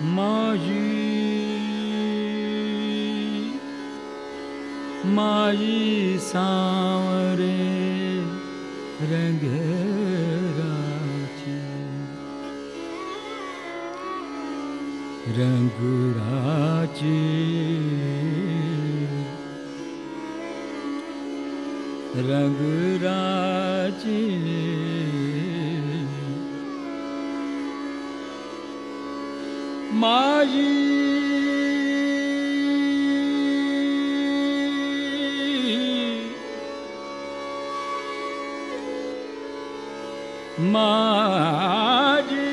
माई सांवरे रंग राची, रंग राची, रंग राची, माई माजी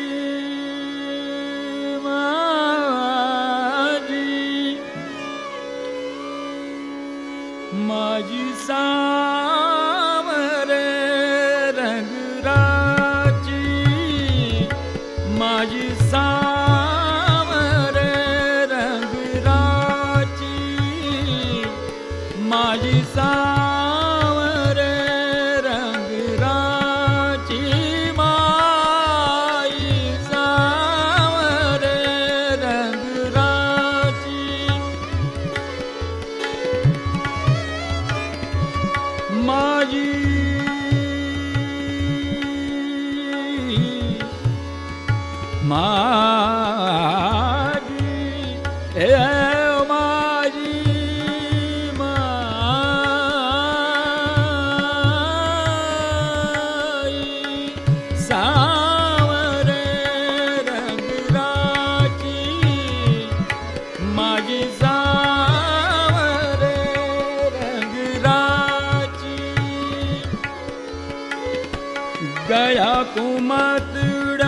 माजी माजी सांवरे रंग राची, माजी सांवरे रंग राची, माजी सांवरे रंग राची, माई सांवरे रंग राची, माजी माजी माजी माई सांवरे रंग राची, माजी सांवरे रंग राची, गया कुमतड़ा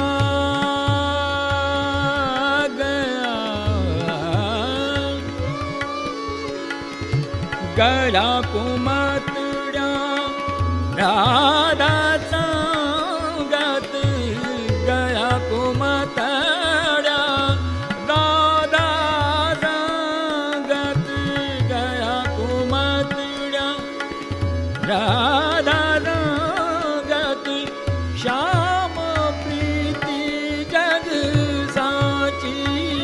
गया कुमतड़ा राधा संगत, गया कुमतड़ा राधा संगत, गया कुमतड़ा राधा संगत, श्याम प्रीति जग साची,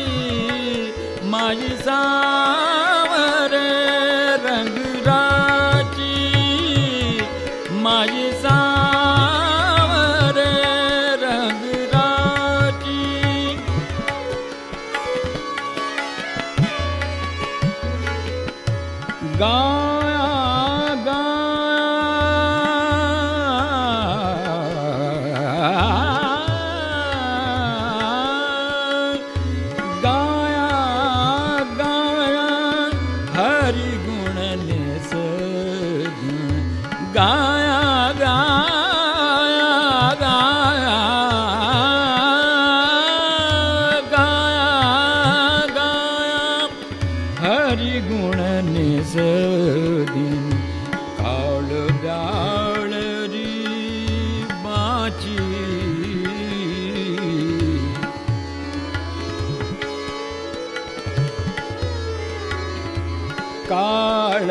माई सांवरे रंग राची, माई सांवरे रंग राची, गाया गाया गाया हरि गुण निस गाया गाया गाया गाया गाया हरि गुण निस दिन, काल ब्याल री बाची, काल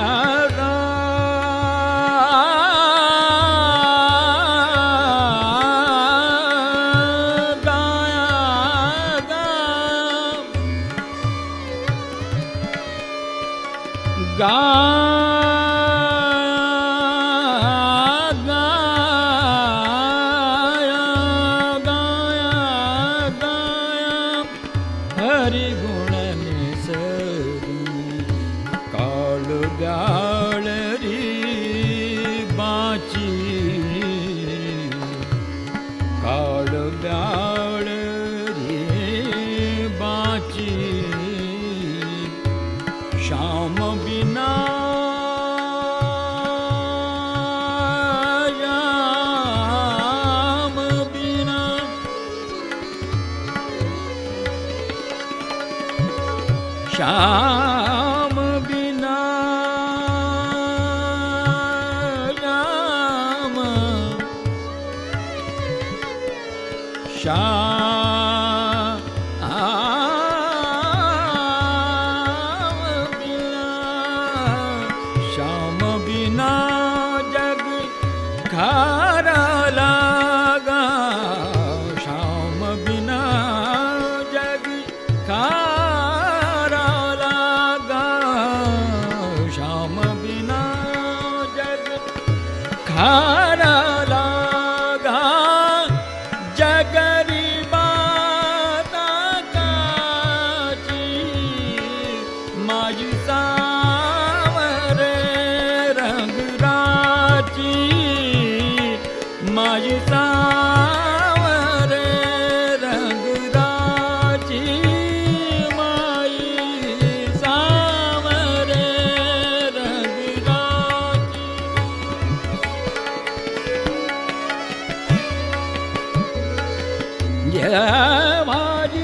हरि गुण निस काल ब्याल री बाची, काल ब्याल री बाची, श्याम बिना श्याम बिना श्याम बिना श्याम श्याम बिना श्याम बिना जग खारा लागा, श्याम बिना बिना जग खारा लागा जगरी बाता काची माई सावरे रंग राची माई सावरे रंग राची माई सावरे रंग राची जय माई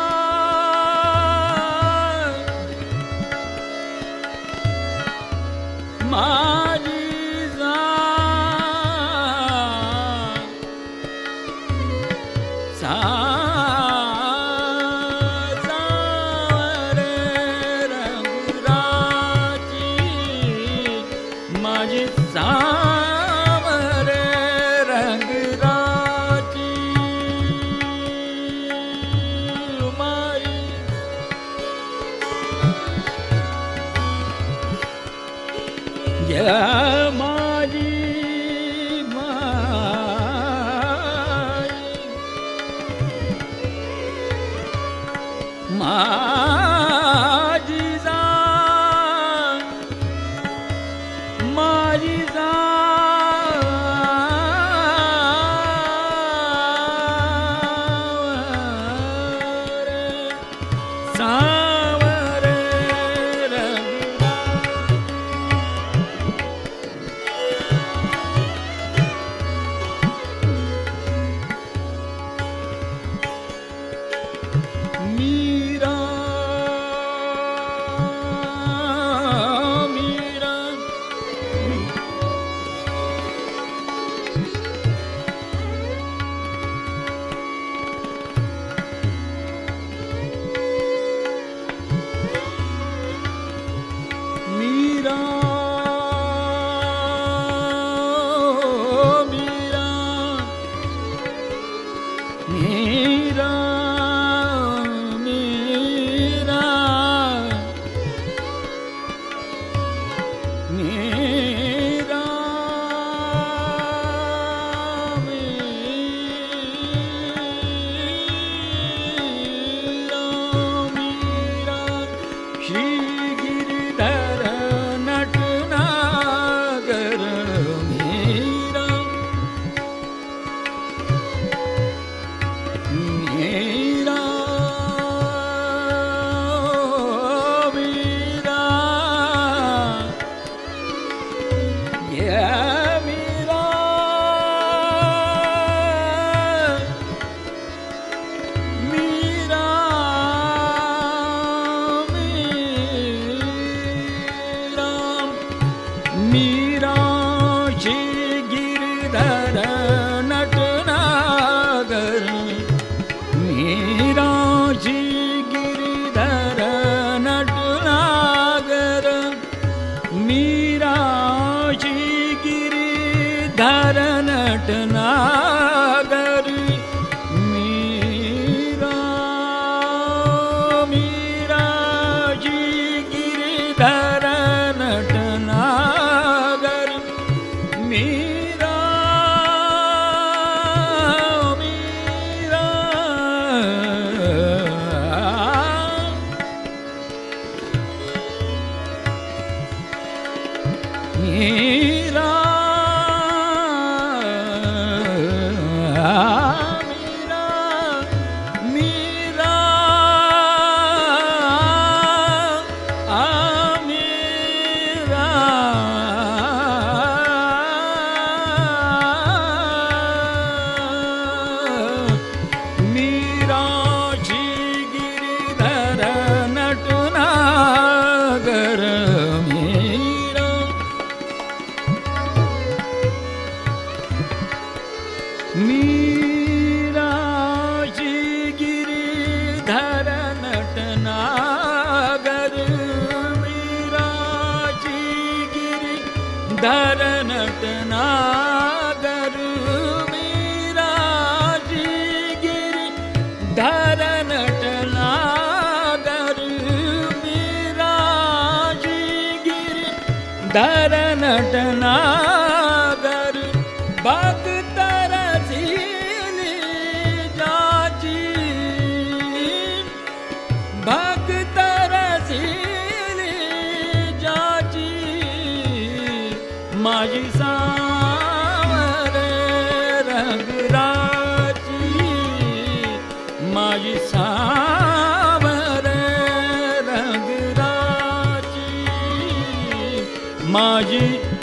सावरे रंग राची माई जय माई माजीजा माजीजा सावरे रंग मीरा मीरा मीरा मीरा मीरा मीरा मीरा मीरा श्री गिरधर नटनागर मीरा मीरा मीरा ये मीरा मीरा मीरा मीरा श्री गिरधर नटनागर मीरा श्री गिरधर नटनागर मीरा श्री गिरधर नटनागर मीरा मीरा श्री गिरधर नटनागर मीरा मीरा मीरा मीरा मीरा श्री गिरधर नटनागर मीरा मीरा श्री गिरधर नटनागर मीरा श्री गिरधर नटनागर मीरा श्री गिरधर नटनागर मीरा श्री धर नटनागर भक्त रसीली जाची भक्त रसीली जाची माझी सावरे रंगराची माझी सावरे रंगराची माझी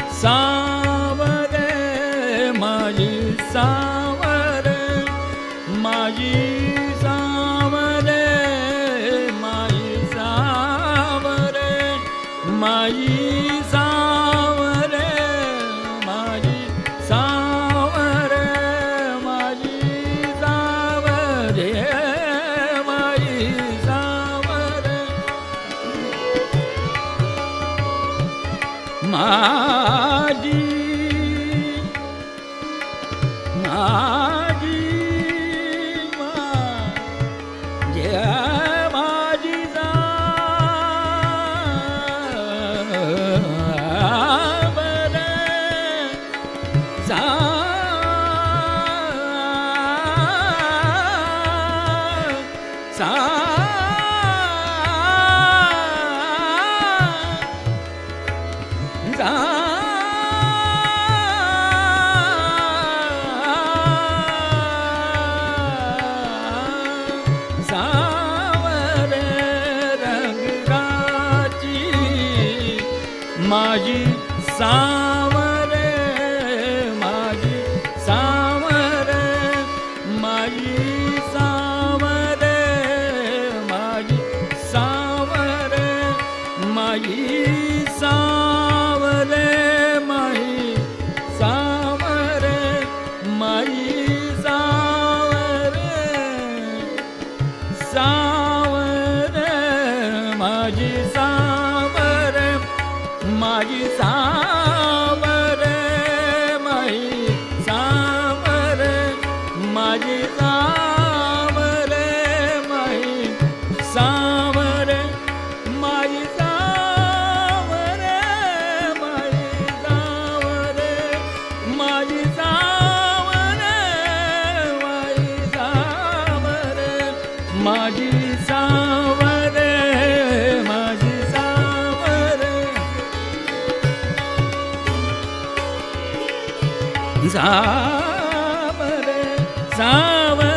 सावरे माझी सावरे माझी सावरे माझी सावरे माझी सावरे माझी सावरे माझी सावरे माझी सावरे माझी माझी माझी माझी सावरे सावरे रंगाची माझी सावरे माझी सावरे माझी सावरे माझी सावरे माझी सावरे माझी सावरे माझी सावरे सावरे माझी सावरे माझी सावरे माझी सावरे माझी सावरे माझी सावरे माझी सावरे माझी सावरे माझी सावरे माझी सावरे माझी सावरे सावरे सावरे